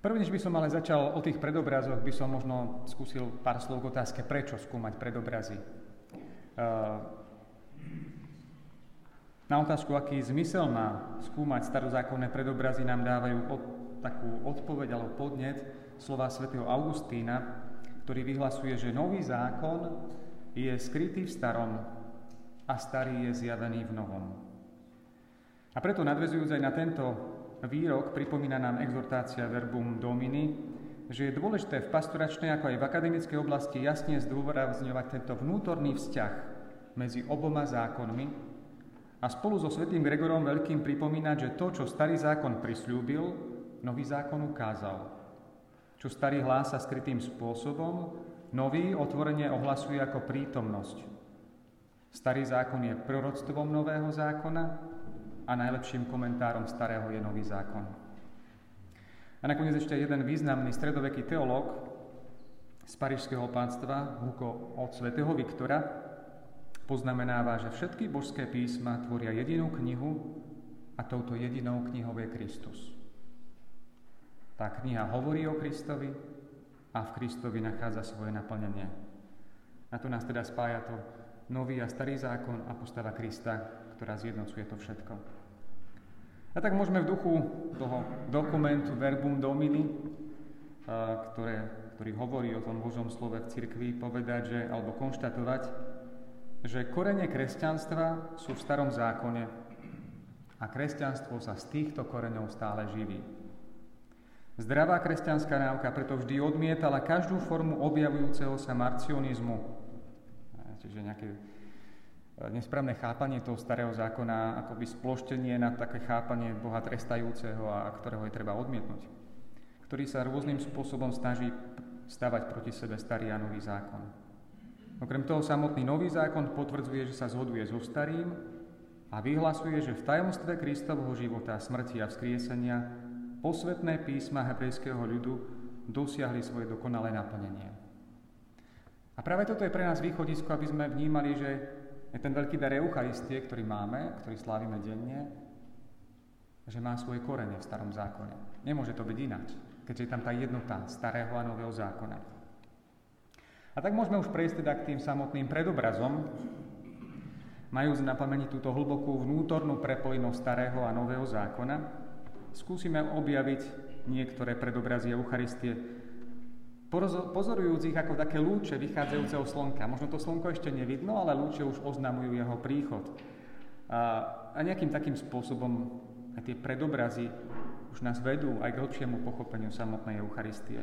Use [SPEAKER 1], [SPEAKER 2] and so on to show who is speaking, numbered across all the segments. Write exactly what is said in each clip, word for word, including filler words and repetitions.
[SPEAKER 1] Prvnež by som ale začal o tých predobrazoch, by som možno skúsil pár slov k otázke, prečo skúmať predobrazy. Na otázku, aký zmysel má skúmať starozákonné predobrazy, nám dávajú od, takú odpoveď alebo podnet slova svätého Augustína, ktorý vyhlasuje, že nový zákon je skrytý v starom a starý je zjavený v novom. A preto nadväzujúc aj na tento výrok, pripomína nám exhortácia Verbum Domini, že je dôležité v pastoračnej ako aj v akademickej oblasti jasne zdôrazňovať tento vnútorný vzťah medzi oboma zákonmi a spolu so svätým Gregorom Veľkým pripomínať, že to, čo starý zákon prisľúbil, nový zákon ukázal. Čo starý hlása skrytým spôsobom, nový otvorene ohlasuje ako prítomnosť. Starý zákon je proroctvom nového zákona a najlepším komentárom starého je nový zákon. A nakoniec ešte jeden významný stredoveký teológ z Parížského pánstva, Hugo od svätého Viktora, poznamenáva, že všetky božské písma tvoria jedinú knihu a touto jedinou knihou je Kristus. Tá kniha hovorí o Kristovi a v Kristovi nachádza svoje naplnenie. Na to nás teda spája to nový a starý zákon a postava Krista, ktorá zjednocuje to všetko. A tak môžeme v duchu toho dokumentu Verbum Domini, ktoré, ktorý hovorí o tom Božom slove v cirkvi, povedať, že, alebo konštatovať, že korene kresťanstva sú v starom zákone a kresťanstvo sa z týchto koreňov stále živí. Zdravá kresťanská náuka preto vždy odmietala každú formu objavujúceho sa marcionizmu, čiže nejaké nesprávne chápanie toho starého zákona, akoby sploštenie na také chápanie Boha trestajúceho a ktorého je treba odmietnúť, ktorý sa rôznym spôsobom snaží stavať proti sebe starý a nový zákon. Okrem toho samotný nový zákon potvrdzuje, že sa zhoduje so starým a vyhlasuje, že v tajomstve Kristovho života, smrti a vzkriesenia posvätné písma hebrejského ľudu dosiahli svoje dokonalé naplnenie. A práve toto je pre nás východisko, aby sme vnímali, že je ten veľký dar Eucharistie, ktorý máme, ktorý slávime denne, že má svoje korene v starom zákone. Nemôže to byť ináč, keďže je tam tá jednota starého a nového zákona. A tak môžeme už prejsť teda k tým samotným predobrazom, majúc na pamäti túto hlbokú vnútornú prepojenosť starého a nového zákona. Skúsime objaviť niektoré predobrazy Eucharistie, pozorujúc ich ako také lúče vychádzajúceho slnka. Možno to slnko ešte nevidno, ale lúče už oznamujú jeho príchod. A, a nejakým takým spôsobom aj tie predobrazy už nás vedú aj k hlbšiemu pochopeniu samotnej Eucharistie.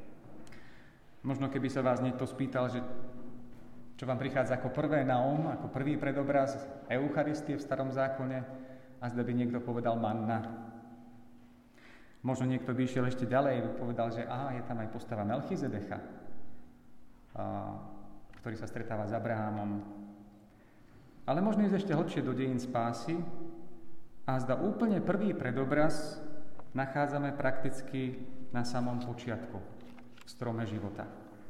[SPEAKER 1] Možno keby sa vás niekto spýtal, že čo vám prichádza ako prvé na um, ako prvý predobraz Eucharistie v starom zákone, a zda by niekto povedal manna. Možno niekto by išiel ešte ďalej a povedal, že aha, je tam aj postava Melchizedecha, a, ktorý sa stretáva s Abrahamom. Ale možno ísť ešte hlbšie do dejín spásy a zda úplne prvý predobraz nachádzame prakticky na samom počiatku, v strome života.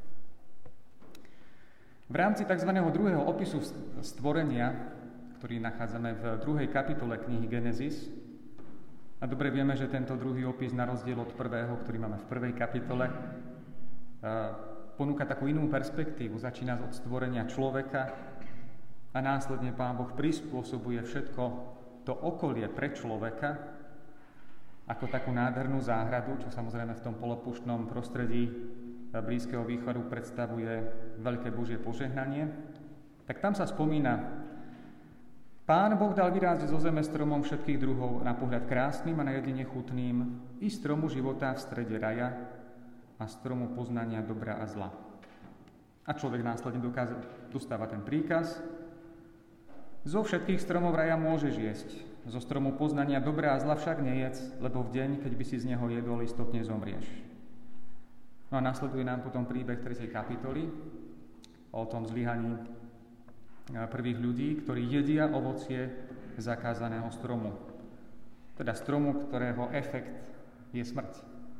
[SPEAKER 1] V rámci tzv. Druhého opisu stvorenia, ktorý nachádzame v druhej kapitole knihy Genesis, a dobre vieme, že tento druhý opis, na rozdiel od prvého, ktorý máme v prvej kapitole, ponúka takú inú perspektívu. Začína od stvorenia človeka a následne Pán Boh prispôsobuje všetko to okolie pre človeka ako takú nádhernú záhradu, čo samozrejme v tom polopúštnom prostredí Blízkeho východu predstavuje veľké Božie požehnanie. Tak tam sa spomína: Pán Boh dal vyrásť zo zeme stromom všetkých druhov, na pohľad krásnym a na jedine chutným, i stromu života v strede raja a stromu poznania dobra a zla. A človek následne dokáza, dostáva ten príkaz: zo všetkých stromov raja môžeš jesť, zo stromu poznania dobra a zla však nejedz, lebo v deň, keď by si z neho jedol, istotne zomrieš. No a nasleduje nám potom príbeh tretej kapitoly o tom zlyhaní prvých ľudí, ktorí jedia ovocie zakázaného stromu. Teda stromu, ktorého efekt je smrť.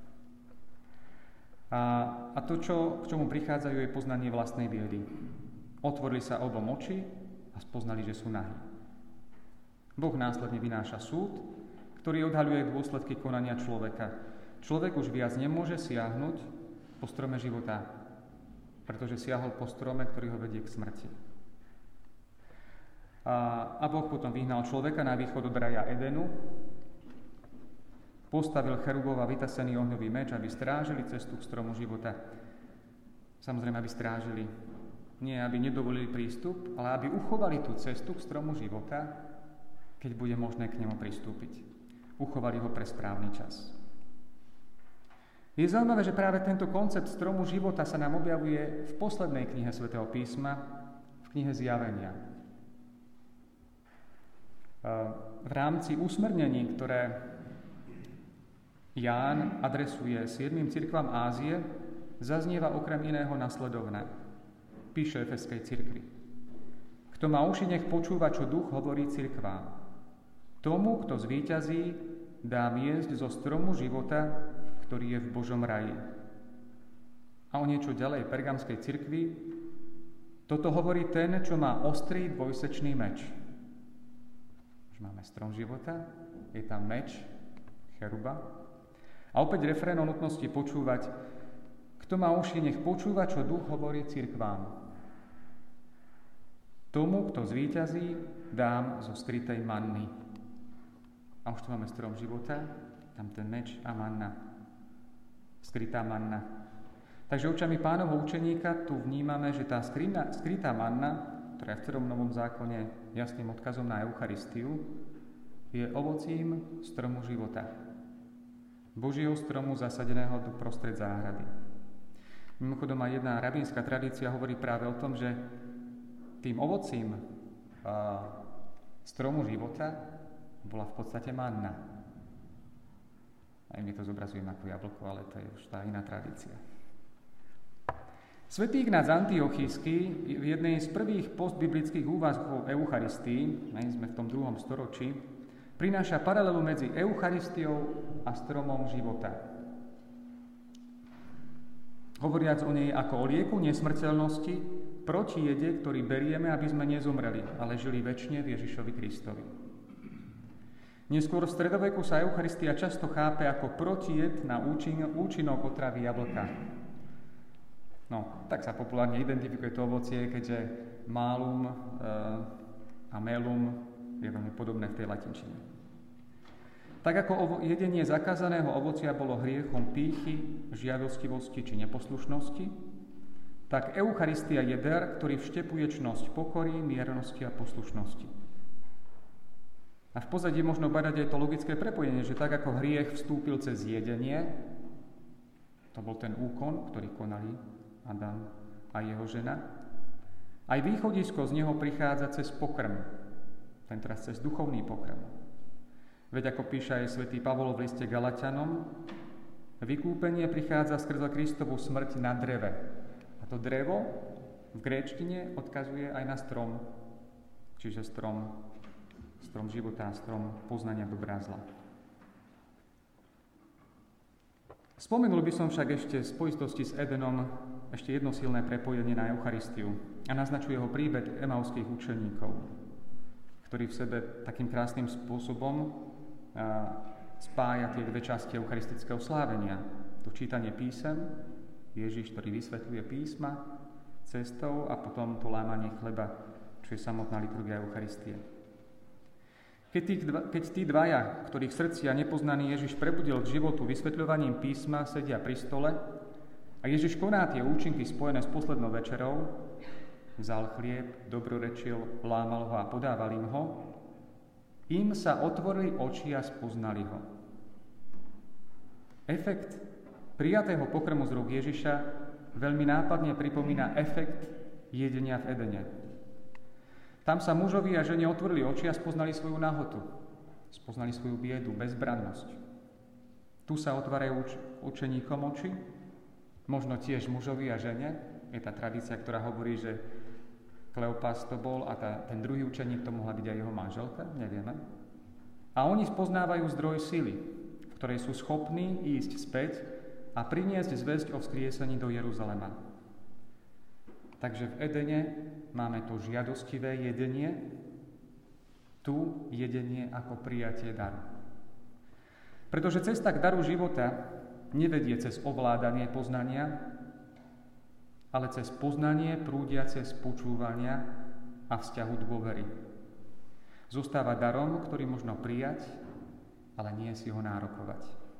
[SPEAKER 1] A, a to, čo, k čomu prichádzajú, je poznanie vlastnej biedy. Otvorili sa obom oči a spoznali, že sú nahí. Boh následne vynáša súd, ktorý odhaľuje dôsledky konania človeka. človek už viac nemôže siahnuť po strome života, pretože siahol po strome, ktorý ho vedie k smrti. A, a Boh potom vyhnal človeka na východ od raja Edenu, postavil cherubov a vytasený ohňový meč, aby strážili cestu k stromu života. Samozrejme, aby strážili. Nie, aby nedovolili prístup, ale aby uchovali tú cestu k stromu života, keď bude možné k nemu pristúpiť. Uchovali ho pre správny čas. Je zaujímavé, že práve tento koncept stromu života sa nám objavuje v poslednej knihe Svätého písma, v knihe Zjavenia. V rámci usmernení, ktoré Ján adresuje siedmym cirkvám Ázie, zaznieva okrem iného nasledovné. Píše Efeskej cirkvi. Kto má uši, nech počúva, čo duch hovorí cirkvám. Tomu, kto zvíťazí, dám jesť zo stromu života, ktorý je v Božom raji. A o niečo ďalej Pergamskej cirkvi. Toto hovorí ten, čo má ostrý dvojsečný meč. Už máme strom života, je tam meč, cheruba. A opäť refrén o nutnosti počúvať. Kto má uši, nech počúva, čo duch hovorí cirkvám. Tomu, kto zvíťazí, dám zo skrytej manny. A už tu máme strom života, tam ten meč a manna. Skrytá manna. Takže očami Pánovho učeníka tu vnímame, že tá skrytá, skrytá manna, ktorá je v celom Novom zákone jasným odkazom na Eucharistiu, je ovocím stromu života. Božieho stromu zasadeného do prostred záhrady. Mimochodom aj jedna rabínska tradícia hovorí práve o tom, že tým ovocím a, stromu života bola v podstate manna. Aj my to zobrazujem ako jablko, ale to je už tá iná tradícia. Svätý Ignác Antiochísky v jednej z prvých postbiblických úvazkov o Eucharistii, my sme v tom druhom storočí, prináša paralelu medzi Eucharistiou a stromom života. Hovoriac o nej ako o lieku nesmrteľnosti proti jede, ktorý berieme, aby sme nezomreli, ale žili večne v Ježišovi Kristovi. Neskôr v stredoveku sa Eucharistia často chápe ako protijed na účin, účinok otravy jablka. No, tak sa populárne identifikuje to ovocie, keďže malum e, a melum je veľmi podobné v tej latinčine. Tak ako jedenie zakázaného ovocia bolo hriechom pýchy, žiadostivosti či neposlušnosti, tak Eucharistia je dar, ktorý vštepuje čnosť pokory, miernosti a poslušnosti. A v pozadí možno badať aj to logické prepojenie, že tak ako hriech vstúpil cez jedenie, to bol ten úkon, ktorý konali Adam a jeho žena, aj východisko z neho prichádza cez pokrm, tentoraz cez duchovný pokrm. Veď ako píše aj svätý Pavol v liste Galatianom, vykúpenie prichádza skrze Kristovu smrť na dreve. A to drevo v gréčtine odkazuje aj na strom, čiže strom, strom života, strom poznania dobrá zla. Spomenul by som však ešte v spojitosti s Edenom ešte jedno silné prepojenie na Eucharistiu a naznačuje ho príbeh emauských učeníkov, ktorý v sebe takým krásnym spôsobom spája tie dve časti eucharistického slávenia. To čítanie písem, Ježiš, ktorý vysvetľuje písma cestou a potom to lámanie chleba, čo je samotná liturgia Eucharistie. Keď tí, dva, keď tí dvaja, ktorých srdcia nepoznaný Ježiš prebudil k životu vysvetľovaním písma, sedia pri stole a Ježiš koná tie účinky spojené s poslednou večerou, vzal chlieb, dobrorečil, lámal ho a podával im ho, im sa otvorili oči a spoznali ho. Efekt prijatého pokrmu z rúk Ježiša veľmi nápadne pripomína efekt jedenia v Edene. Tam sa mužovi a žene otvorili oči a spoznali svoju nahotu. Spoznali svoju biedu, bezbrannosť. Tu sa otvárajú uč- učeníkom oči, možno tiež mužovi a žene. Je tá tradícia, ktorá hovorí, že Kleopas to bol a tá, ten druhý učeník to mohla byť aj jeho manželka, nevieme. A oni spoznávajú zdroj sily, v ktorej sú schopní ísť späť a priniesť zvesť o vzkriesení do Jeruzalema. Takže v Edene máme to žiadostivé jedenie, tu jedenie ako prijatie daru. Pretože cesta k daru života nevedie cez ovládanie poznania, ale cez poznanie prúdiace z počúvania a vzťahu dôvery. Zostáva darom, ktorý možno prijať, ale nie si ho nárokovať.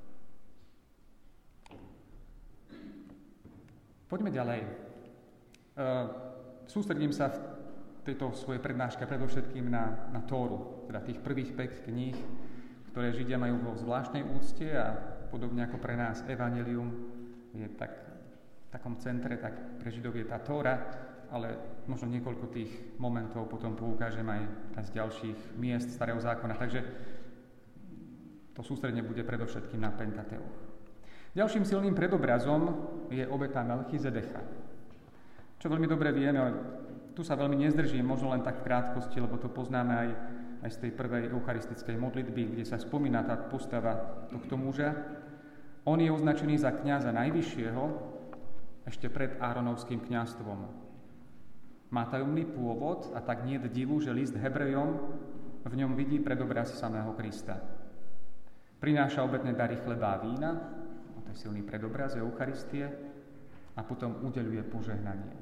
[SPEAKER 1] Poďme ďalej. E, sústredím sa v tejto svojej prednáške predovšetkým na, na Tóru, teda tých prvých päť kníh, ktoré Židia majú vo zvláštnej úcte a podobne ako pre nás Evanjelium je tak, v takom centre, tak pre Židov je tá Tóra, ale možno niekoľko tých momentov potom poukážem aj, aj z ďalších miest Starého zákona. Takže to sústredne bude predovšetkým na Pentateuch. Ďalším silným predobrazom je obeta Melchizedecha. Čo veľmi dobre vieme, ale tu sa veľmi nezdržím, možno len tak v krátkosti, lebo to poznáme aj, aj z tej prvej eucharistickej modlitby, kde sa spomína tá postava tohto muža. On je označený za kňaza najvyššieho ešte pred Áronovským kňazstvom. Má tajomný pôvod a tak nie je divu, že list Hebrejom v ňom vidí predobraz samého Krista. Prináša obetné dary chleba a vína, to je silný predobraz Eucharistie, a potom udeľuje požehnanie.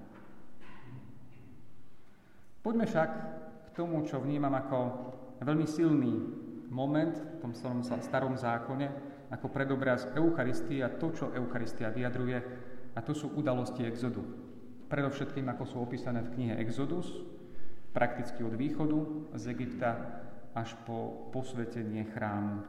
[SPEAKER 1] Poďme však k tomu, čo vnímam ako veľmi silný moment v tom starom zákone, ako predobraz Eucharistie a to, čo Eucharistia vyjadruje, a to sú udalosti exodu. Predovšetkým, ako sú opísané v knihe Exodus, prakticky od východu z Egypta až po posvetenie chrámu.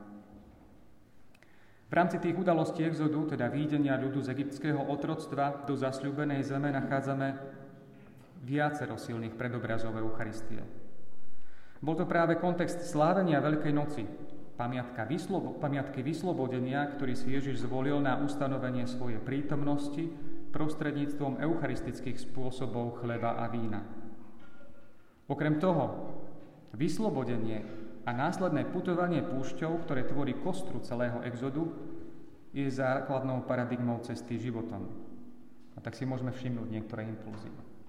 [SPEAKER 1] V rámci tých udalostí exodu, teda výjdenia ľudu z egyptského otroctva do zasľúbenej zeme, nachádzame viacero silných predobrazov Eucharistie. Bol to práve kontext slávenia Veľkej noci, pamiatka vyslobo- pamiatky vyslobodenia, ktorý si Ježiš zvolil na ustanovenie svojej prítomnosti prostredníctvom eucharistických spôsobov chleba a vína. Okrem toho, vyslobodenie a následné putovanie púšťou, ktoré tvorí kostru celého exodu, je základnou paradigmou cesty životom. A tak si môžeme všimnúť niektoré impulzy.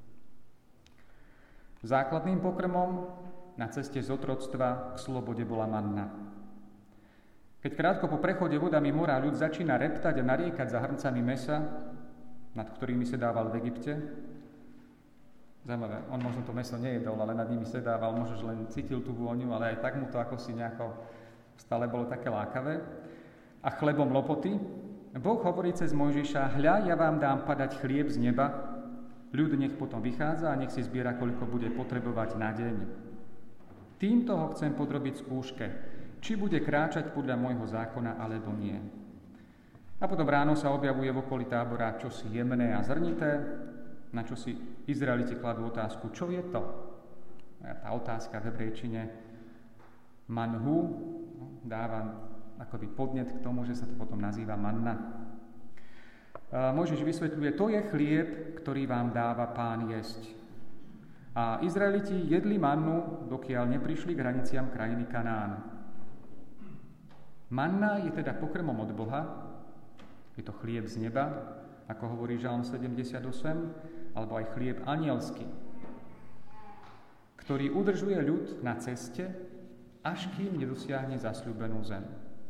[SPEAKER 1] Základným pokrmom na ceste z otroctva k slobode bola manna. Keď krátko po prechode vodami mora ľud začína reptať a nariekať za hrncami mesa, nad ktorými sedával v Egypte. Zaujímavé, on možno to mäso nejedol, ale nad nimi sedával, možno, že len cítil tú vôňu, ale aj tak mu to ako si nejako stále bolo také lákavé. A chlebom lopoty. Boh hovorí cez Mojžiša: hľa, ja vám dám padať chlieb z neba, ľud nech potom vychádza a nech si zbiera, koľko bude potrebovať na deň. Týmto ho chcem podrobiť skúške, či bude kráčať podľa môjho zákona, alebo nie. A potom ráno sa objavuje v okolí tábora čosi jemné a zrnité, na čo si Izraeliti kladú otázku, čo je to? A tá otázka v hebrejčine manhu dáva akoby podnet k tomu, že sa to potom nazýva manna. Mojžiš vysvetľuje, to je chlieb, ktorý vám dáva Pán jesť. A Izraeliti jedli mannu, dokiaľ neprišli k hraniciam krajiny Kanán. Manna je teda pokrmom od Boha. Je to chlieb z neba, ako hovorí Žalm sedemdesiatosem, alebo aj chlieb anielský, ktorý udržuje ľud na ceste, až kým nedosiahne zasľúbenú zem.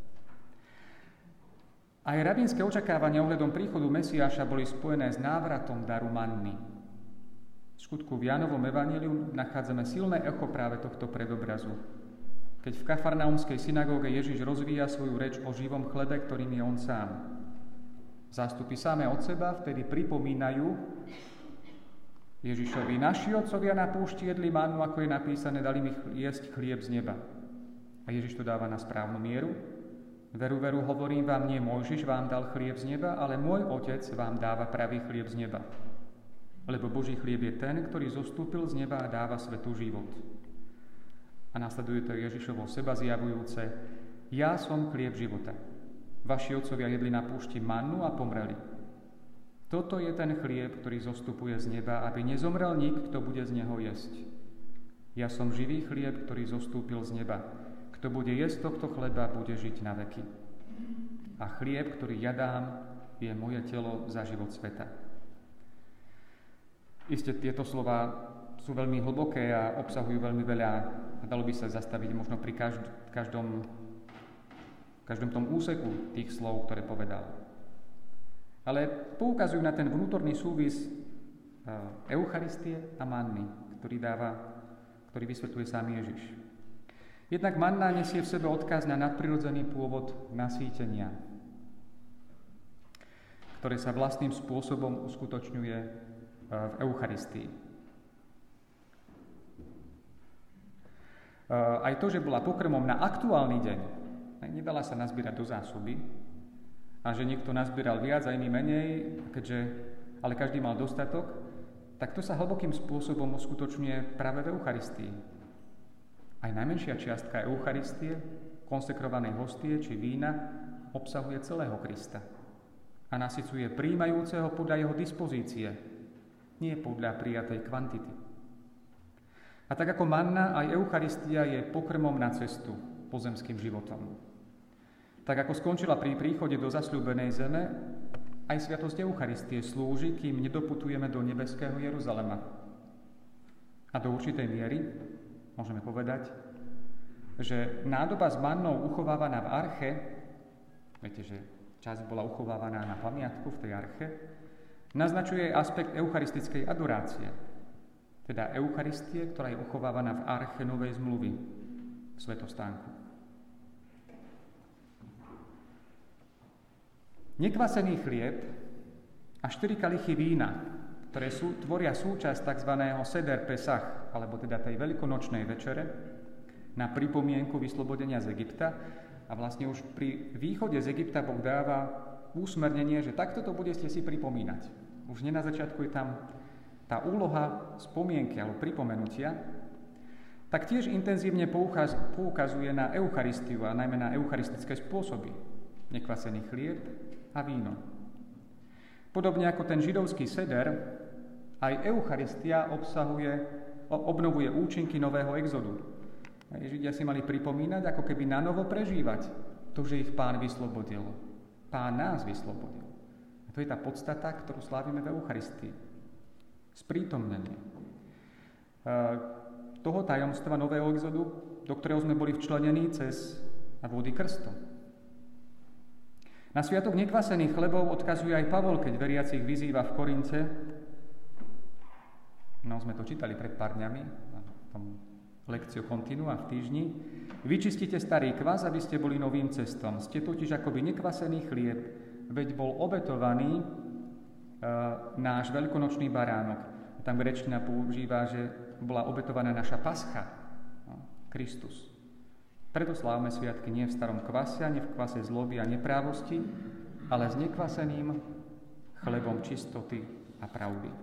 [SPEAKER 1] Aj rabínske očakávania ohľadom príchodu Mesiáša boli spojené s návratom daru manny. V skutku v Jánovom evanjeliu nachádzame silné echo práve tohto predobrazu, keď v Kafarnaumskej synagóge Ježiš rozvíja svoju reč o živom chlebe, ktorým je on sám. Zástupy samé od seba vtedy pripomínajú Ježišovi: naši otcovia na púšti jedli mannu, ako je napísané, dali mi jesť chlieb z neba. A Ježiš to dáva na správnu mieru. Veru, veru, hovorím vám, nie Mojžiš vám dal chlieb z neba, ale môj Otec vám dáva pravý chlieb z neba. Lebo Boží chlieb je ten, ktorý zostúpil z neba a dáva svetu život. A nasleduje to Ježišovo seba zjavujúce: ja som chlieb života. Vaši otcovia jedli na púšti mannu a pomreli. Toto je ten chlieb, ktorý zostupuje z neba, aby nezomrel nik, kto bude z neho jesť. Ja som živý chlieb, ktorý zostúpil z neba. Kto bude jesť tohto chleba, bude žiť na veky. A chlieb, ktorý ja dám, je moje telo za život sveta. Isté tieto slova sú veľmi hlboké a obsahujú veľmi veľa, a dalo by sa zastaviť možno pri každ- každom, každom tom úseku tých slov, ktoré povedal. ale poukazujú na ten vnútorný súvis Eucharistie a manny, ktorý dáva, ktorý vysvetľuje sám Ježiš. Jednak manna nesie v sebe odkaz na nadprirodzený pôvod nasýtenia, ktoré sa vlastným spôsobom uskutočňuje v Eucharistii. Aj to, že bola pokrmom na aktuálny deň, nedala sa nazbierať do zásoby a že niekto nazbieral viac a iný menej, keďže, ale každý mal dostatok, tak to sa hlbokým spôsobom uskutočňuje práve v Eucharistii. Aj najmenšia čiastka Eucharistie, konsekrovanej hostie či vína, obsahuje celého Krista a nasycuje príjmajúceho podľa jeho dispozície, nie podľa prijatej kvantity. A tak ako manna, aj Eucharistia je pokrmom na cestu pozemským životom. Tak ako skončila pri príchode do zasľúbenej zeme, aj sviatosť Eucharistie slúži, kým nedoputujeme do nebeského Jeruzalema. A do určitej miery môžeme povedať, že nádoba s mannou uchovávaná v arche, viete, že časť bola uchovávaná na pamiatku v tej arche, naznačuje aspekt eucharistickej adorácie, teda Eucharistie, ktorá je uchovávaná v arche Novej zmluvy, v svätostánku. Nekvasený chlieb a štyri kalichy vína, ktoré sú, tvoria súčasť tzv. Seder Pesach, alebo teda tej veľkonočnej večere, na pripomienku vyslobodenia z Egypta. A vlastne už pri východe z Egypta Boh dáva úsmernenie, že takto to budete si pripomínať. Už nie na začiatku je tam tá úloha spomienky alebo pripomenutia, tak tiež intenzívne poukaz, poukazuje na Eucharistiu a najmä na eucharistické spôsoby. Nekvasený chlieb a víno. Podobne ako ten židovský seder, aj Eucharistia obsahuje, obnovuje účinky nového exodu. Židia si mali pripomínať, ako keby nanovo prežívať to, že ich Pán vyslobodil. Pán nás vyslobodil. A to je tá podstata, ktorú slávime v Eucharistii. Sprítomnenie toho tajomstva nového exodu, do ktorého sme boli včlenení cez vody krstom. Na sviatok nekvasených chlebov odkazuje aj Pavol, keď veriacich vyzýva v Korinte. No, sme to čítali pred pár dňami, na tom lekciu continua v týždni. Vyčistite starý kvas, aby ste boli novým cestom. Ste totiž akoby nekvasený chlieb, veď bol obetovaný náš veľkonočný baránok. Tam gréčtina používa, že bola obetovaná naša pascha, no, Kristus. Preto slávme sviatky nie v starom kvase, nie v kvase zloby a neprávosti, ale s nekvaseným chlebom čistoty a pravdy.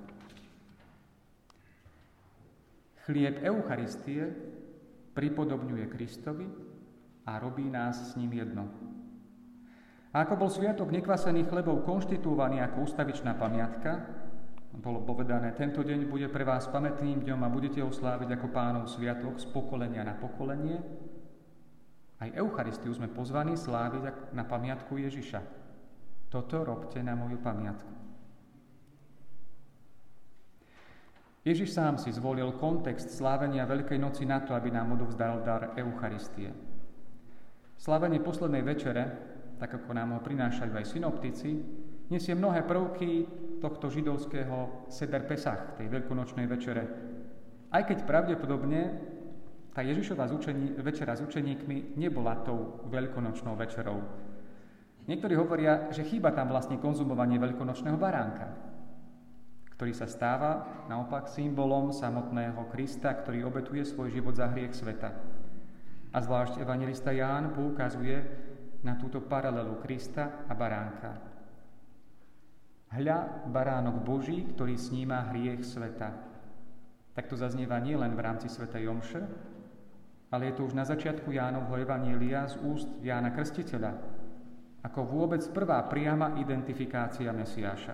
[SPEAKER 1] Chlieb Eucharistie pripodobňuje Kristovi a robí nás s ním jedno. A ako bol sviatok nekvasených chlebov konštituovaný ako ustavičná pamiatka, bolo povedané, tento deň bude pre vás pamätným dňom a budete ho sláviť ako Pánov sviatok z pokolenia na pokolenie. Aj Eucharistiu sme pozvaní sláviť na pamiatku Ježiša. Toto robte na moju pamiatku. Ježiš sám si zvolil kontext slávenia Veľkej noci na to, aby nám odovzdal dar Eucharistie. Slávenie poslednej večere, tak ako nám ho prinášajú aj synoptici, nesie mnohé prvky tohto židovského Seder Pesach, tej veľkonočnej večere. Aj keď pravdepodobne tá Ježišova učení, večera s učeníkmi nebola tou veľkonočnou večerou. Niektorí hovoria, že chýba tam vlastne konzumovanie veľkonočného baránka, ktorý sa stáva naopak symbolom samotného Krista, ktorý obetuje svoj život za hriech sveta. A zvlášť evanjelista Ján poukazuje na túto paralelu Krista a baránka. Hľa, baránok Boží, ktorý sníma hriech sveta. Tak to zaznieva nielen v rámci svätej omše, ale je to už na začiatku Jánovho evanjelia z úst Jána Krstiteľa, ako vôbec prvá priama identifikácia Mesiáša.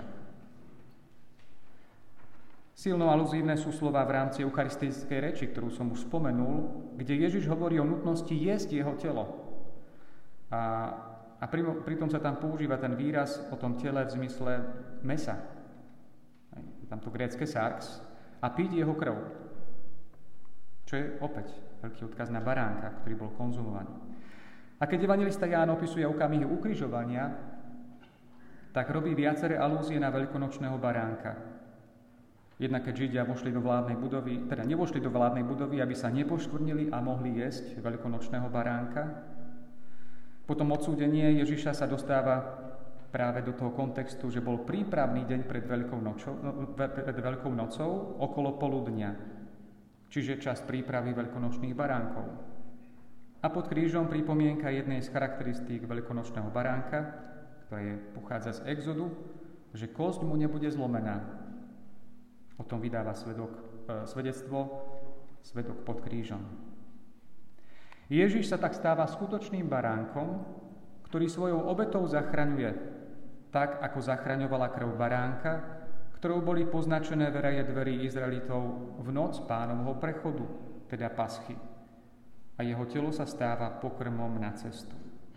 [SPEAKER 1] Silno aluzívne sú slova v rámci eucharistickej reči, ktorú som už spomenul, kde Ježiš hovorí o nutnosti jesť jeho telo. A A pritom sa tam používa ten výraz o tom tele v zmysle mesa. Je tam to grécke sarx. A piť jeho krv. Čo je opäť veľký odkaz na baránka, ktorý bol konzumovaný. A keď evanjelista Ján opisuje okamihy ukrižovania, tak robí viaceré alúzie na veľkonočného baránka. Jednak keď Židia vošli do vládnej budovy, teda nevošli do vládnej budovy, aby sa nepoškvrnili a mohli jesť veľkonočného baránka. Potom odsúdenie Ježiša sa dostáva práve do toho kontextu, že bol prípravný deň pred Veľkou nocou, pred Veľkou nocou okolo poludnia, čiže čas prípravy veľkonočných baránkov. A pod krížom pripomienka jednej z charakteristík veľkonočného baránka, ktorá je, pochádza z Exodu, že kosť mu nebude zlomená. O tom vydáva svedok, e, svedectvo svedok pod krížom. Ježiš sa tak stáva skutočným baránkom, ktorý svojou obetou zachraňuje, tak ako zachraňovala krv baránka, ktorou boli poznačené veraje dverí Izraelitov v noc Pánovho prechodu, teda paschy. A jeho telo sa stáva pokrmom na cestu.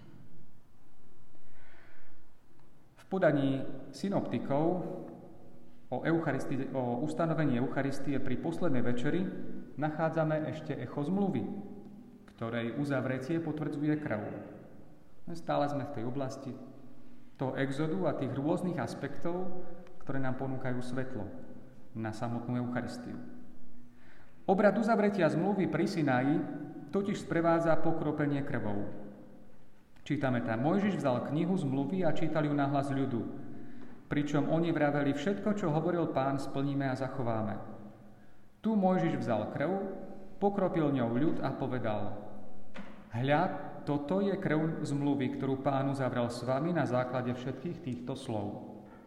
[SPEAKER 1] V podaní synoptikov o, Eucharistii, o ustanovení Eucharistie pri poslednej večeri nachádzame ešte echo zmluvy, ktorej uzavretie potvrdzuje krv. Stále sme v tej oblasti toho exodu a tých rôznych aspektov, ktoré nám ponúkajú svetlo na samotnú Eucharistiu. Obrad uzavretia zmluvy pri Sinaji totiž sprevádza pokropenie krvou. Čítame tam, Mojžiš vzal knihu zmluvy a čítal ju nahlas ľudu, pričom oni vraveli, všetko, čo hovoril Pán, splníme a zachováme. Tu Mojžiš vzal krv, pokropil ňou ľud a povedal, hľa, toto je krv zmluvy, ktorú Pán uzavral s vami na základe všetkých týchto slov.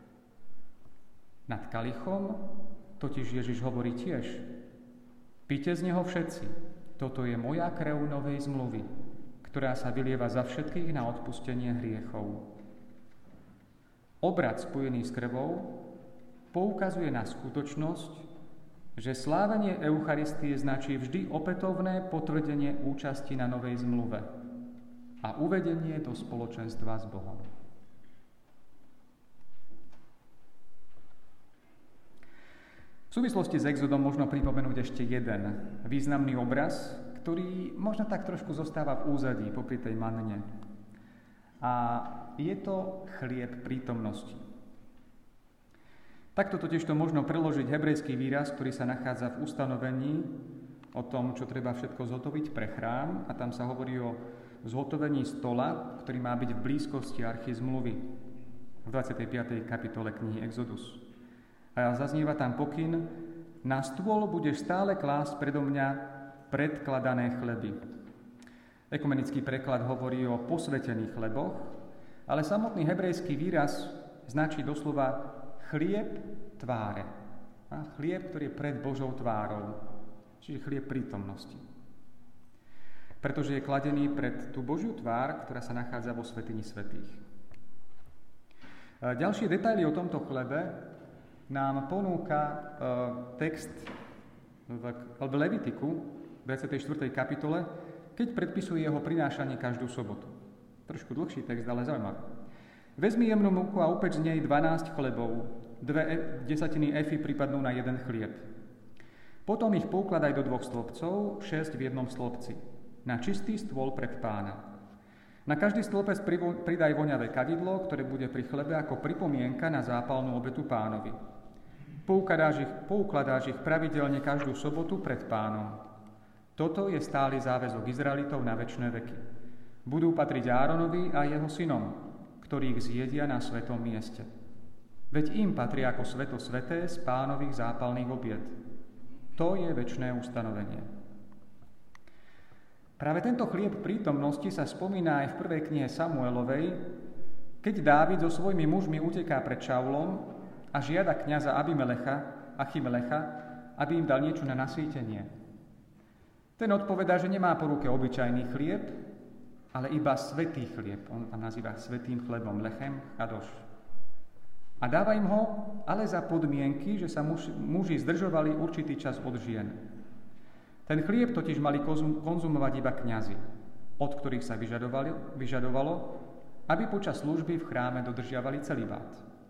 [SPEAKER 1] Nad kalichom totiž Ježiš hovorí tiež, píte z neho všetci, toto je moja krv novej zmluvy, ktorá sa vylieva za všetkých na odpustenie hriechov. Obrad spojený s krvou poukazuje na skutočnosť, že slávenie Eucharistie značí vždy opätovné potvrdenie účasti na novej zmluve a uvedenie do spoločenstva s Bohom. V súvislosti s exodom možno pripomenúť ešte jeden významný obraz, ktorý možno tak trošku zostáva v úzadí popri tej manne. A je to chlieb prítomnosti. Takto totiž to možno preložiť hebrejský výraz, ktorý sa nachádza v ustanovení o tom, čo treba všetko zhotoviť pre chrám. A tam sa hovorí o zhotovení stola, ktorý má byť v blízkosti archy zmluvy v dvadsiatej piatej kapitole knihy Exodus. A zaznieva tam pokyn, na stôl budeš stále klásť predo mňa predkladané chleby. Ekumenický preklad hovorí o posvätených chleboch, ale samotný hebrejský výraz značí doslova chlieb tváre. A chlieb, ktorý je pred Božou tvárou, čiže chlieb prítomnosti. Pretože je kladený pred tú Božiu tvár, ktorá sa nachádza vo svätyni svätých. Ďalšie detaily o tomto chlebe nám ponúka e, text v, v Levitiku, v dvadsiatej štvrtej kapitole, keď predpisuje jeho prinášanie každú sobotu. Trošku dlhší text, ale zaujímavý. Vezmi jemnú múku a upeč z nej dvanásť chlebov, dve e- desatiny efy pripadnú na jeden chlieb. Potom ich poukladaj do dvoch stĺpcov, šesť v jednom stĺpci, na čistý stôl pred Pána. Na každý stĺpec pridaj voňavé kadidlo, ktoré bude pri chlebe ako pripomienka na zápalnú obetu Pánovi. Poukladáš ich, poukladáš ich pravidelne každú sobotu pred Pánom. Toto je stály záväzok Izraelitov na večné veky. Budú patriť Áronovi a jeho synom, ktorých zjedia na svetom mieste. Veď im patrí ako sveto sveté z Pánových zápalných obied. To je večné ustanovenie. Práve tento chlieb prítomnosti sa spomína aj v prvej knihe Samuelovej, keď Dávid so svojimi mužmi uteká pred Šaulom a žiada kňaza Abimelecha, Achimelecha, aby im dal niečo na nasýtenie. Ten odpovedá, že nemá po ruke obyčajný chlieb, ale iba svätý chlieb. On tam nazýva svätým chlebom, lechem chadoš. A dáva im ho, ale za podmienky, že sa muž, muži zdržovali určitý čas od žien. Ten chlieb totiž mali konzumovať iba kňazi, od ktorých sa vyžadovalo, aby počas služby v chráme dodržiavali celibát.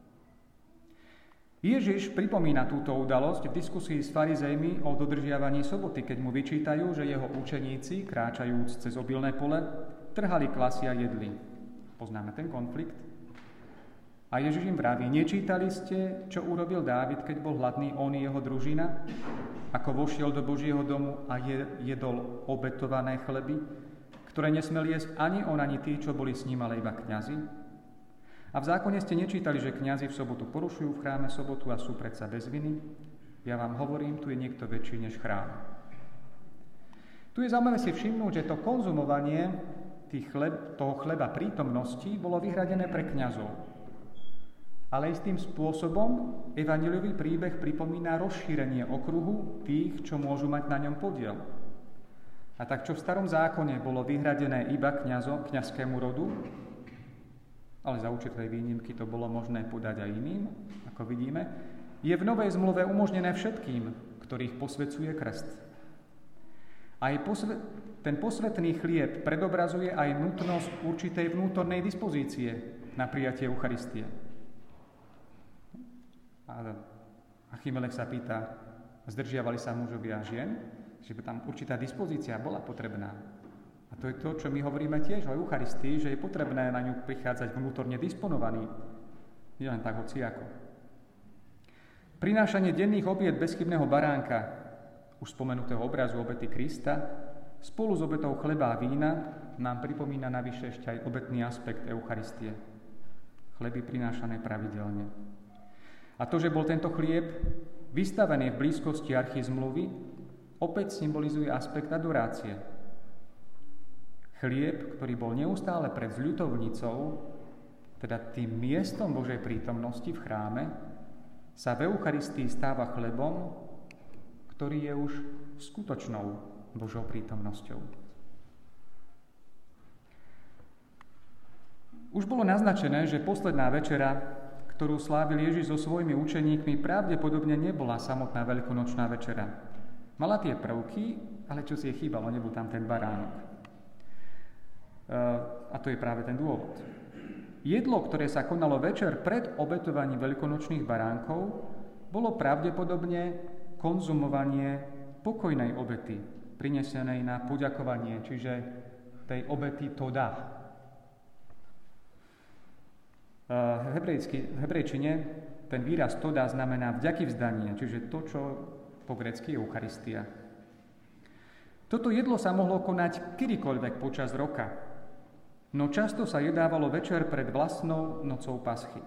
[SPEAKER 1] Ježiš pripomína túto udalosť v diskusii s farizejmi o dodržiavaní soboty, keď mu vyčítajú, že jeho učeníci, kráčajúc cez obilné pole, trhali klasy a jedli. Poznáme ten konflikt? A Ježiš im vraví, nečítali ste, čo urobil Dávid, keď bol hladný, on i jeho družina? Ako vošiel do Božieho domu a jedol obetované chleby, ktoré nesmeli jesť ani on, ani tí, čo boli s ním, ale iba kňazi? A v zákone ste nečítali, že kňazi v sobotu porušujú v chráme sobotu a sú predsa bez viny? Ja vám hovorím, tu je niekto väčší než chrám. Tu je zaujímavé si všimnúť, že to konzumovanie tých chleb, toho chleba prítomnosti bolo vyhradené pre kňazov. Ale istým spôsobom evanjeliový príbeh pripomína rozšírenie okruhu tých, čo môžu mať na ňom podiel. A tak, čo v starom zákone bolo vyhradené iba kňazom, kňazskému rodu, ale za určitej výnimky to bolo možné podať aj iným, ako vidíme, je v novej zmluve umožnené všetkým, ktorých posvedzuje krst. Aj posve- ten posvätný chlieb predobrazuje aj nutnosť určitej vnútornej dispozície na prijatie Eucharistie. A Achimelech sa pýta, zdržiavali sa mužovia a žien, že by tam určitá dispozícia bola potrebná. A to je to, čo my hovoríme tiež o Eucharistii, že je potrebné na ňu prichádzať vnútorne disponovaný. Nie len tak hociako. Prinášanie denných obiet bezchybného baránka, už spomenutého obrazu obety Krista, spolu s obetou chleba a vína nám pripomína navyše ešte aj obetný aspekt Eucharistie. Chleby prinášané pravidelne. A to, že bol tento chlieb vystavený v blízkosti archy zmluvy, opäť symbolizuje aspekt adorácie. Chlieb, ktorý bol neustále pred zľutovnicou, teda tým miestom Božej prítomnosti v chráme, sa v Eucharistii stáva chlebom, ktorý je už skutočnou Božou prítomnosťou. Už bolo naznačené, že posledná večera, ktorú slávil Ježiš so svojimi učeníkmi, pravdepodobne nebola samotná veľkonočná večera. Mala tie prvky, ale čo si jej chýbalo, nebol tam ten baránok. E, a to je práve ten dôvod. Jedlo, ktoré sa konalo večer pred obetovaním veľkonočných baránkov, bolo pravdepodobne konzumovanie pokojnej obety, prinesenej na poďakovanie, čiže tej obety toda. V hebrejčine ten výraz toda znamená vďaky vzdanie, čiže to, čo po grécky je Eucharistia. Toto jedlo sa mohlo konať kedykoľvek počas roka, no často sa jedávalo večer pred vlastnou nocou Paschy.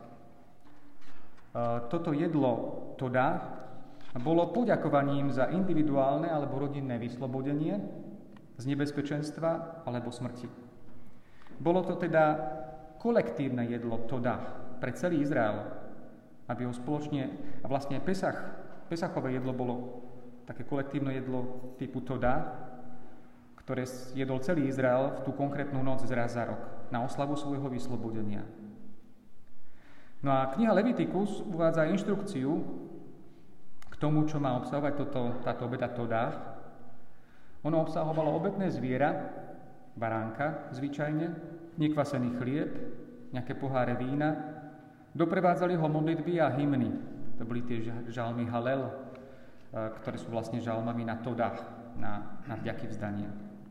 [SPEAKER 1] Toto jedlo toda bolo poďakovaním za individuálne alebo rodinné vyslobodenie z nebezpečenstva alebo smrti. Bolo to teda kolektívne jedlo toda pre celý Izrael, aby ho spoločne, a vlastne Pesach, Pesachové jedlo bolo také kolektívne jedlo typu toda, ktoré jedol celý Izrael v tú konkrétnu noc zraz za rok, na oslavu svojho vyslobodenia. No a kniha Levitikus uvádza inštrukciu k tomu, čo má obsahovať toto, táto obeta toda. Ono obsahovalo obetné zviera, baránka zvyčajne, nekvasený chlieb, nejaké poháre vína. Doprevádzali ho modlitby a hymny. To boli tie žalmy Halel, ktoré sú vlastne žalmami na todách, na, na vďaky vzdanie.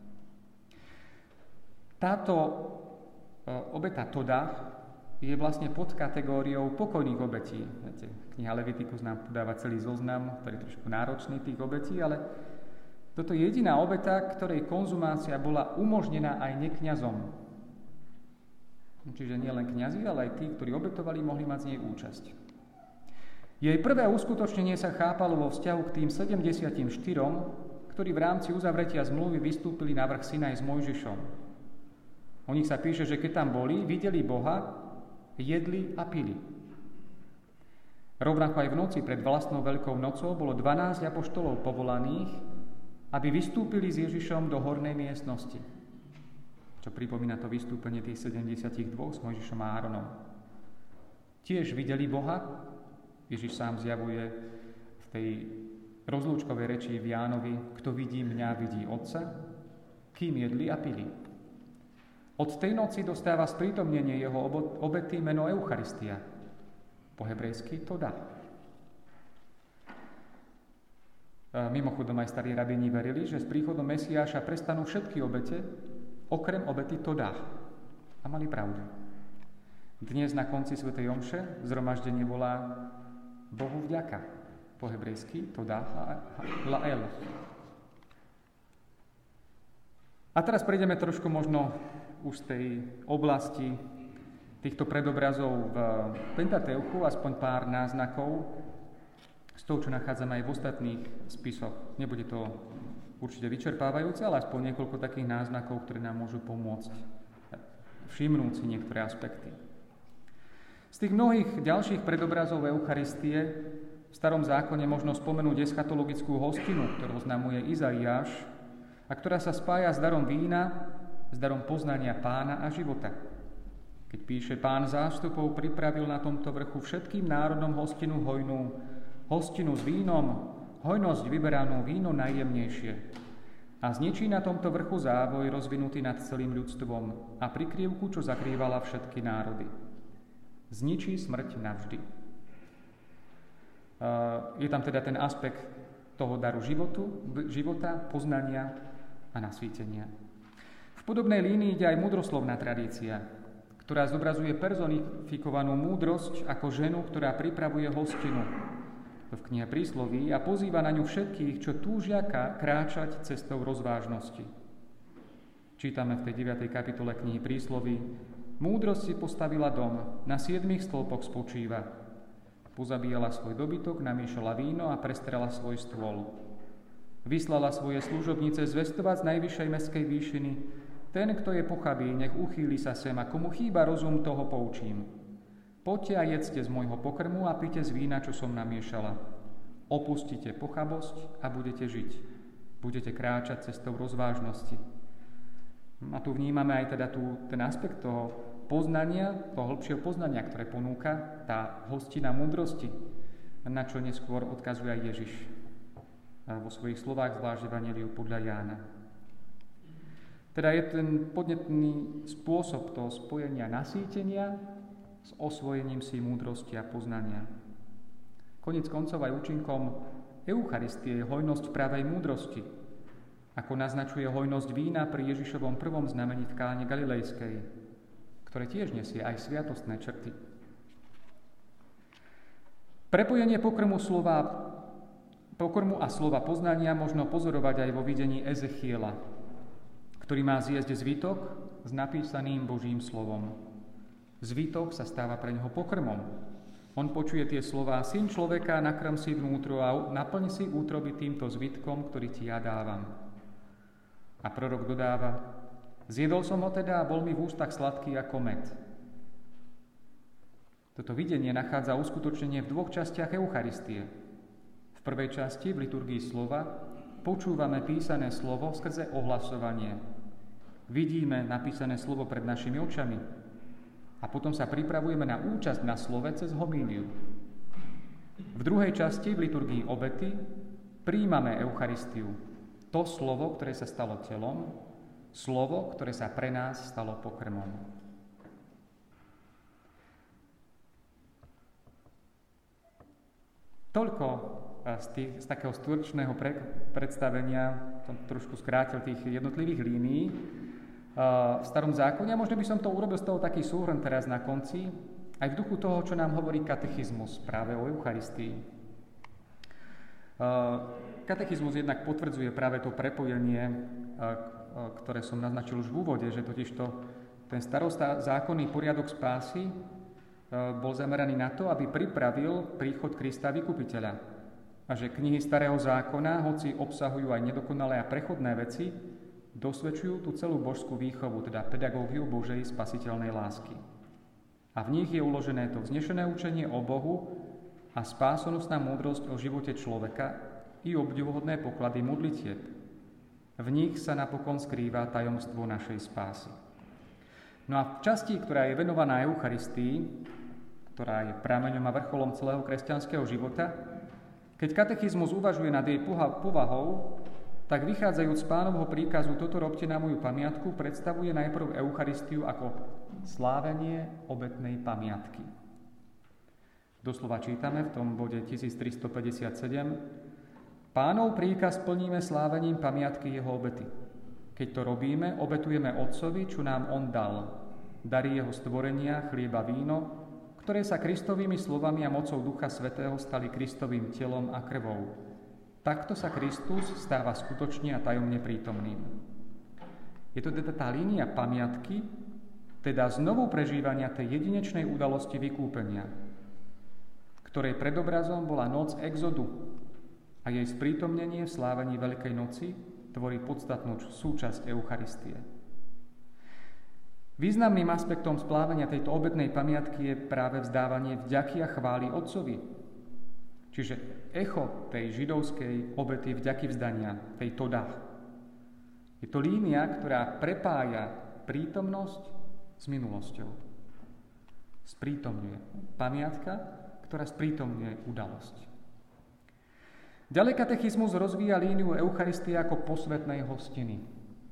[SPEAKER 1] Táto obeta todah je vlastne pod kategóriou pokojných obetí. Viete, kniha Levitikus nám podáva celý zoznam, ktorý je trošku náročný tých obetí, ale toto je jediná obeta, ktorej konzumácia bola umožnená aj nekňazom. Čiže nie len kňazi, ale aj tí, ktorí obetovali, mohli mať z nej účasť. Jej prvé uskutočnenie sa chápalo vo vzťahu k tým sedemdesiatim štyrom, ktorí v rámci uzavretia zmluvy vystúpili na vrch Sinaj s Mojžišom. O nich sa píše, že keď tam boli, videli Boha, jedli a pili. Rovnako aj v noci pred vlastnou Veľkou nocou bolo dvanásť apoštolov povolaných, aby vystúpili s Ježišom do hornej miestnosti. Čo pripomína to vystúpenie tých sedemdesiatdva s Mojžišom a Áronom. Tiež videli Boha. Ježiš sám zjavuje v tej rozlúčkovej reči v Jánovi: kto vidí mňa, vidí Otca, kým jedli a pili. Od tej noci dostáva sprítomnenie jeho obety meno Eucharistia, po hebrejsky toda. Mimochodom aj starí rabíni verili, že s príchodom Mesiáša prestanú všetky obete, okrem obety todah. A mali pravdu. Dnes na konci svätej omše zhromaždenie volá Bohu vďaka. Po hebrejsky to dá lael. A teraz prejdeme trošku možno už z tej oblasti týchto predobrazov v Pentateuchu, aspoň pár náznakov z toho, čo nachádzame aj v ostatných spisoch. Nebude to určite vyčerpávajúce, ale aspoň niekoľko takých náznakov, ktoré nám môžu pomôcť všimnúť si niektoré aspekty. Z tých mnohých ďalších predobrazov Eucharistie v Starom zákone možno spomenúť eschatologickú hostinu, ktorú oznamuje Izaiáš a ktorá sa spája s darom vína, s darom poznania Pána a života. Keď píše: Pán zástupov pripravil na tomto vrchu všetkým národom hostinu hojnú, hostinu s vínom, hojnosť vyberanú víno najjemnejšie. A zničí na tomto vrchu závoj rozvinutý nad celým ľudstvom a prikryvku, čo zakrývala všetky národy. Zničí smrť navždy. Je tam teda ten aspekt toho daru životu, života, poznania a nasvítenia. V podobnej línii ide aj múdroslovná tradícia, ktorá zobrazuje personifikovanú múdrosť ako ženu, ktorá pripravuje hostinu v knihe Prísloví a pozýva na ňu všetkých, čo túžia kráčať cestou rozvážnosti. Čítame v tej deviatej kapitole knihy Prísloví: Múdrosť si postavila dom, na siedmých stĺpoch spočíva. Pozabíjala svoj dobytok, namiešala víno a prestrela svoj stôl. Vyslala svoje služobnice zvestovať z najvyššej mestskej výšiny: Ten, kto je pochabý, nech uchýli sa sem, a komu chýba rozum, toho poučím. Poďte a jedzte z môjho pokrmu a pite z vína, čo som namiešala. Opustite pochabosť a budete žiť. Budete kráčať cestou rozvážnosti. A tu vnímame aj teda tú, ten aspekt toho poznania, toho hĺbšieho poznania, ktoré ponúka tá hostina múdrosti, na čo neskôr odkazuje aj Ježiš vo svojich slovách, zvlášť Evanjeliu podľa Jána. Teda je ten podnetný spôsob toho spojenia nasýtenia s osvojením si múdrosti a poznania. Koniec koncov aj účinkom Eucharistie je hojnosť pravej múdrosti, ako naznačuje hojnosť vína pri Ježišovom prvom znamení v Káne Galilejskej, ktoré tiež nesie aj sviatostné črty. Prepojenie pokrmu, slova, pokrmu a slova poznania možno pozorovať aj vo videní Ezechiela, ktorý má zjesť zvitok s napísaným Božím slovom. Zvitok sa stáva pre neho pokrmom. On počuje tie slová: Syn človeka, nakrm si vnútro a naplň si útroby týmto zvitkom, ktorý ti ja dávam. A prorok dodáva: Zjedol som ho teda a bol mi v ústach sladký ako med. Toto videnie nachádza uskutočnenie v dvoch častiach Eucharistie. V prvej časti, v liturgii slova, počúvame písané slovo skrze ohlasovanie. Vidíme napísané slovo pred našimi očami a potom sa pripravujeme na účasť na slove cez homíliu. V druhej časti, v liturgii obety, prijímame Eucharistiu, to slovo, ktoré sa stalo telom, slovo, ktoré sa pre nás stalo pokrmom. Toľko z, tých, z takého stručného pre, predstavenia, som trošku skrátil tých jednotlivých línií uh, v Starom zákone. A možno by som to urobil z toho taký súhrn teraz na konci, aj v duchu toho, čo nám hovorí katechizmus práve o Eucharistii. Uh, katechizmus jednak potvrdzuje práve to prepojenie, uh, uh, ktoré som naznačil už v úvode, že totižto ten starozákonný poriadok spásy uh, bol zameraný na to, aby pripravil príchod Krista Vykupiteľa. A že knihy Starého zákona, hoci obsahujú aj nedokonalé a prechodné veci, dosvedčujú tú celú božskú výchovu, teda pedagógiu Božej spasiteľnej lásky. A v nich je uložené to vznešené učenie o Bohu a spásonosná múdrosť o živote človeka i obdivuhodné poklady modlitieb. V nich sa napokon skrýva tajomstvo našej spásy. No a v časti, ktorá je venovaná Eucharistii, ktorá je prameňom a vrcholom celého kresťanského života, keď katechizmus uvažuje nad jej povahou, tak vychádzajúc z Pánovho príkazu toto robte na moju pamiatku, predstavuje najprv Eucharistiu ako slávenie obetnej pamiatky. Doslova čítame v tom bode tisíctristopäťdesiatsedem: Pánov príkaz plníme slávením pamiatky jeho obety. Keď to robíme, obetujeme Otcovi, čo nám on dal. dary jeho stvorenia, chlieba, víno, ktoré sa Kristovými slovami a mocou Ducha Svätého stali Kristovým telom a krvou. Takto sa Kristus stáva skutočne a tajomne prítomným. Je to teda tá línia pamiatky, teda znovu prežívania tej jedinečnej udalosti vykúpenia, ktorej predobrazom bola noc exodu a jej sprítomnenie v slávení Veľkej noci tvorí podstatnú súčasť Eucharistie. Významným aspektom splávania tejto obetnej pamiatky je práve vzdávanie vďaky a chvály Otcovi. Čiže echo tej židovskej obety vďaky vzdania, tej todách. Je to línia, ktorá prepája prítomnosť s minulosťou. Sprítomňuje. Pamiatka, ktorá sprítomňuje udalosť. Ďalej katechizmus rozvíja líniu Eucharistie ako posvätnej hostiny.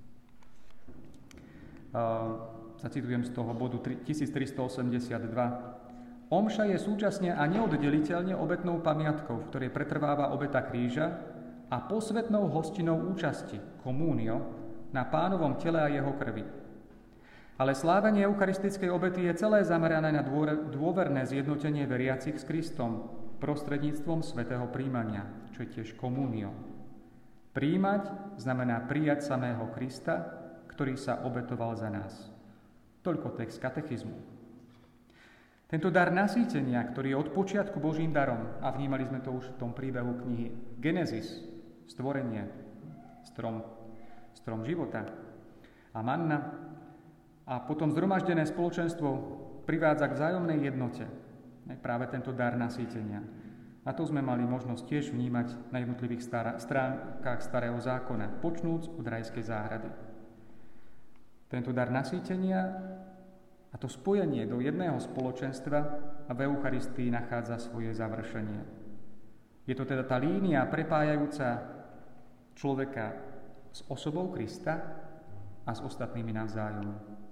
[SPEAKER 1] Uh, Zacitujem z toho bodu tisíctristoosemdesiatdva. Omša je súčasne a neoddeliteľne obetnou pamiatkou, v ktorej pretrváva obeta kríža a posvätnou hostinou účasti, komúnio, na Pánovom tele a jeho krvi. Ale slávenie eucharistickej obety je celé zamerané na dôverné zjednotenie veriacich s Kristom prostredníctvom svätého príjmania, čo je tiež komúnio. Príjmať znamená prijať samého Krista, ktorý sa obetoval za nás. Toľko text katechizmu. Tento dar nasýtenia, ktorý je od počiatku Božím darom, a vnímali sme to už v tom príbehu knihy Genesis, stvorenie, strom, strom života a manna, a potom zhromaždené spoločenstvo privádza k vzájomnej jednote. Práve tento dar nasýtenia. A to sme mali možnosť tiež vnímať na jednotlivých stará, stránkach Starého zákona, počnúc od rajskej záhrady. Tento dar nasýtenia a to spojenie do jedného spoločenstva a v Eucharistii nachádza svoje završenie. Je to teda tá línia prepájajúca človeka s osobou Krista a s ostatnými navzájom.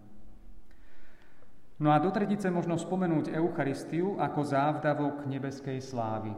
[SPEAKER 1] No a do tretice možno spomenúť Eucharistiu ako závdavok nebeskej slávy.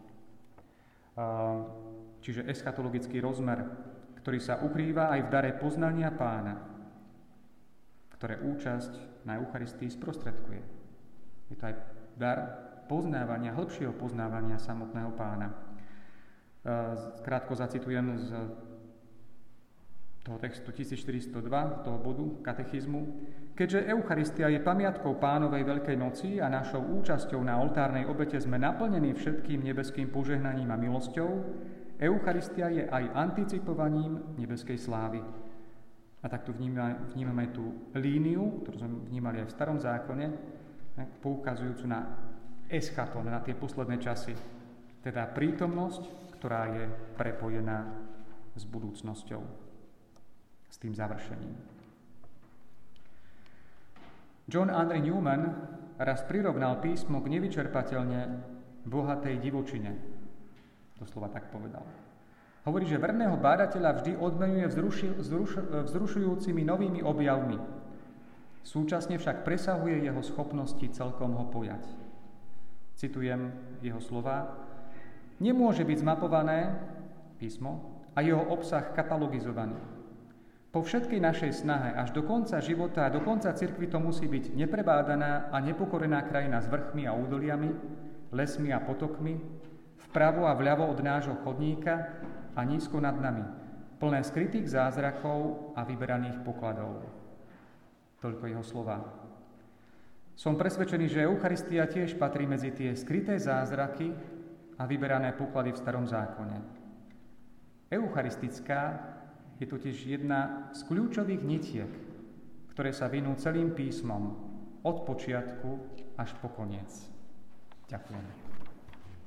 [SPEAKER 1] Čiže eschatologický rozmer, ktorý sa ukrýva aj v dare poznania Pána, ktoré účasť na Eucharistii sprostredkuje. Je to aj dar poznávania, hĺbšieho poznávania samotného Pána. Krátko zacitujem z toho textu tisícštyristodva, toho bodu katechizmu. Keďže Eucharistia je pamiatkou Pánovej Veľkej noci a našou účasťou na oltárnej obete sme naplnení všetkým nebeským požehnaním a milosťou, Eucharistia je aj anticipovaním nebeskej slávy. A takto vnímame, vnímame tú líniu, ktorú sme vnímali aj v Starom zákone, poukazujúcu na eschaton, na tie posledné časy. Teda prítomnosť, ktorá je prepojená s budúcnosťou, s tým završením. John Henry Newman raz prirovnal písmo k nevyčerpateľne bohatej divočine. Doslova tak povedal. Hovorí, že verného bádateľa vždy odmenuje vzruši, vzruš, vzrušujúcimi novými objavmi. Súčasne však presahuje jeho schopnosti celkom ho pojať. Citujem jeho slová. Nemôže byť zmapované písmo a jeho obsah katalogizovaný. Po všetkej našej snahe až do konca života a do konca cirkvi to musí byť neprebádaná a nepokorená krajina s vrchmi a údoliami, lesmi a potokmi, vpravo a vľavo od nášho chodníka a nízko nad nami, plné skrytých zázrakov a vyberaných pokladov. Toľko jeho slová. Som presvedčený, že Eucharistia tiež patrí medzi tie skryté zázraky a vyberané poklady v Starom zákone. Eucharistická je totiž jedna z kľúčových nitiek, ktoré sa vinú celým písmom od počiatku až po koniec. Ďakujem.